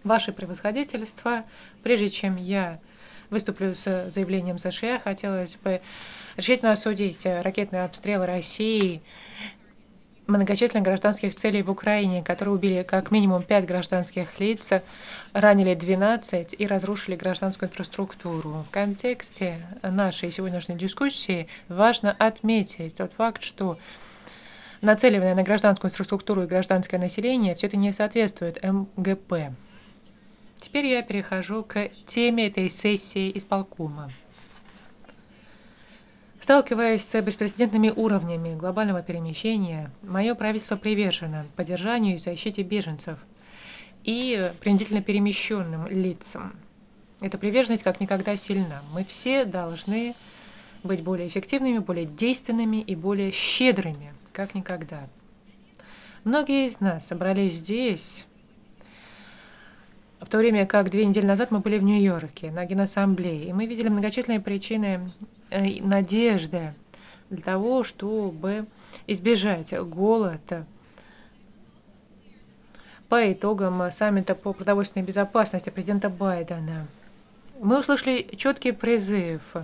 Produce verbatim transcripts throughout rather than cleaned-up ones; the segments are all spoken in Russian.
Ваше превосходительство, прежде чем я выступлю с заявлением США, хотелось бы решительно осудить ракетные обстрелы России многочисленных гражданских целей в Украине, которые убили как минимум пять гражданских лиц, ранили двенадцать и разрушили гражданскую инфраструктуру. В контексте нашей сегодняшней дискуссии важно отметить тот факт, что нацеливание на гражданскую инфраструктуру и гражданское население все это не соответствует эм гэ пэ. Теперь я перехожу к теме этой сессии исполкома. Сталкиваясь с беспрецедентными уровнями глобального перемещения, мое правительство привержено поддержанию и защите беженцев и принудительно перемещенным лицам. Эта приверженность как никогда сильна. Мы все должны быть более эффективными, более действенными и более щедрыми, как никогда. Многие из нас собрались здесь, в то время как две недели назад мы были в Нью-Йорке на Генассамблее, и мы видели многочисленные причины э, надежды для того, чтобы избежать голода по итогам саммита по продовольственной безопасности президента Байдена. Мы услышали четкий призыв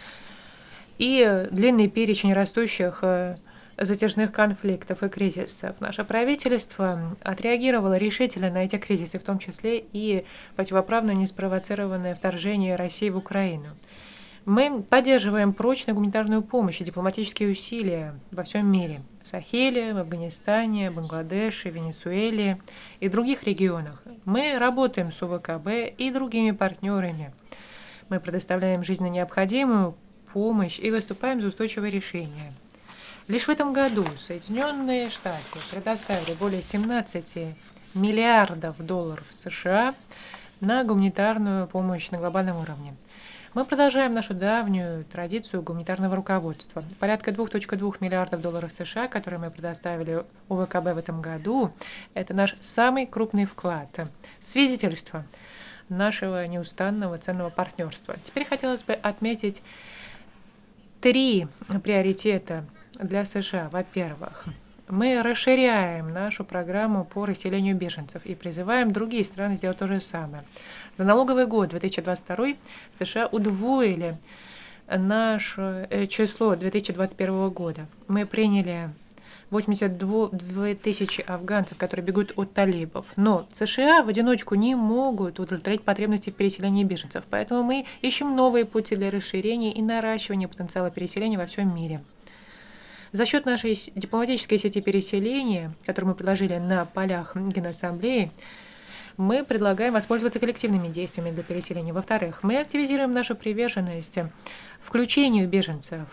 и длинный перечень растущих затяжных конфликтов и кризисов. Наше правительство отреагировало решительно на эти кризисы, в том числе и противоправно неспровоцированное вторжение России в Украину. Мы поддерживаем прочную гуманитарную помощь и дипломатические усилия во всем мире. В Сахеле, в Афганистане, Бангладеше, Венесуэле и других регионах. Мы работаем с о вэ ка бэ и другими партнерами. Мы предоставляем жизненно необходимую помощь и выступаем за устойчивое решение. Лишь в этом году Соединенные Штаты предоставили более семнадцати миллиардов долларов США на гуманитарную помощь на глобальном уровне. Мы продолжаем нашу давнюю традицию гуманитарного руководства. Порядка двух целых двух десятых миллиардов долларов США, которые мы предоставили о вэ ка бэ в этом году, это наш самый крупный вклад. Свидетельство нашего неустанного ценного партнерства. Теперь хотелось бы отметить три приоритета для США. Во-первых, мы расширяем нашу программу по расселению беженцев и призываем другие страны сделать то же самое. За налоговый год две тысячи двадцать второй США удвоили наше число две тысячи двадцать первого года. Мы приняли восемьдесят две тысячи афганцев, которые бегут от талибов. Но США в одиночку не могут удовлетворить потребности в переселении беженцев. Поэтому мы ищем новые пути для расширения и наращивания потенциала переселения во всем мире. За счет нашей дипломатической сети переселения, которую мы предложили на полях Генассамблеи, мы предлагаем воспользоваться коллективными действиями для переселения. Во-вторых, мы активизируем нашу приверженность включению беженцев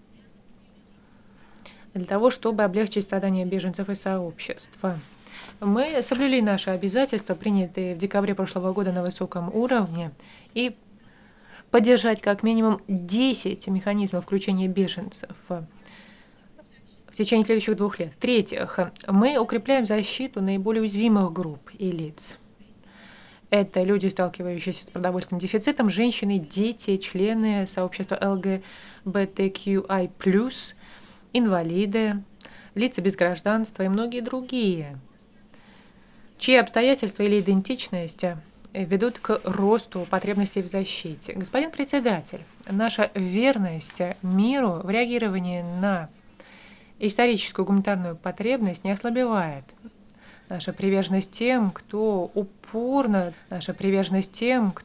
для того, чтобы облегчить страдания беженцев и сообщества. Мы соблюли наши обязательства, принятые в декабре прошлого года на высоком уровне, и поддержать как минимум десять механизмов включения беженцев в течение следующих двух лет. В-третьих, мы укрепляем защиту наиболее уязвимых групп и лиц. Это люди, сталкивающиеся с продовольственным дефицитом, женщины, дети, члены сообщества эл гэ бэ тэ кью ай плюс, инвалиды, лица без гражданства и многие другие, чьи обстоятельства или идентичность ведут к росту потребностей в защите. Господин председатель, наша верность миру в реагировании на историческую гуманитарную потребность не ослабевает. Наша приверженность тем, кто упорно, наша приверженность тем,